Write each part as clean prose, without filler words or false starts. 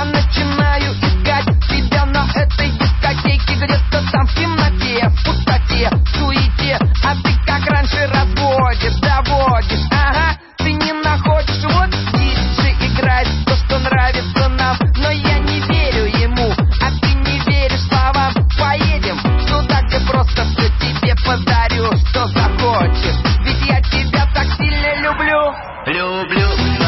Я начинаю искать тебя на этой дискотеке, где-то там в темноте, в пустоте, в суете. А ты как раньше разводишь, доводишь, ага, ты не находишь. Вот диджей играет то, что нравится нам, но я не верю ему, а ты не веришь словам. Поедем туда, где просто все тебе подарю, что захочешь, ведь я тебя так сильно люблю. Люблю.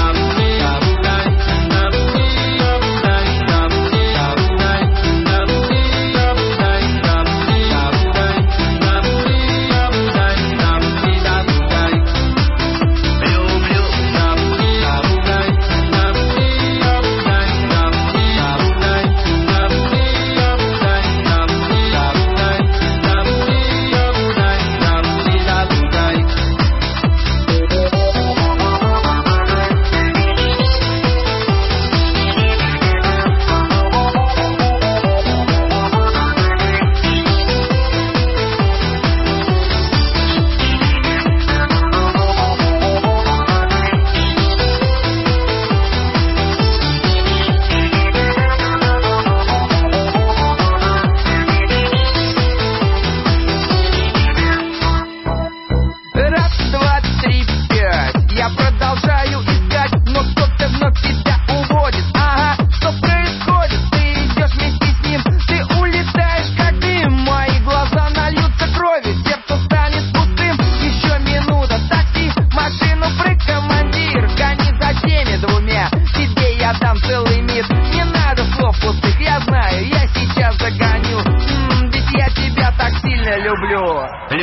Я продолжаю искать, но кто-то вновь тебя уводит. Ага, что происходит? Ты идешь вместе с ним, ты улетаешь как дым. Мои глаза нальются кровью, сердце станет пустым. Еще минута, такси, машину прыг, командир. Гони за теми двумя, тебе я дам целый мир. Не надо слов пустых, я знаю, я сейчас загоню. Ведь я тебя так сильно люблю.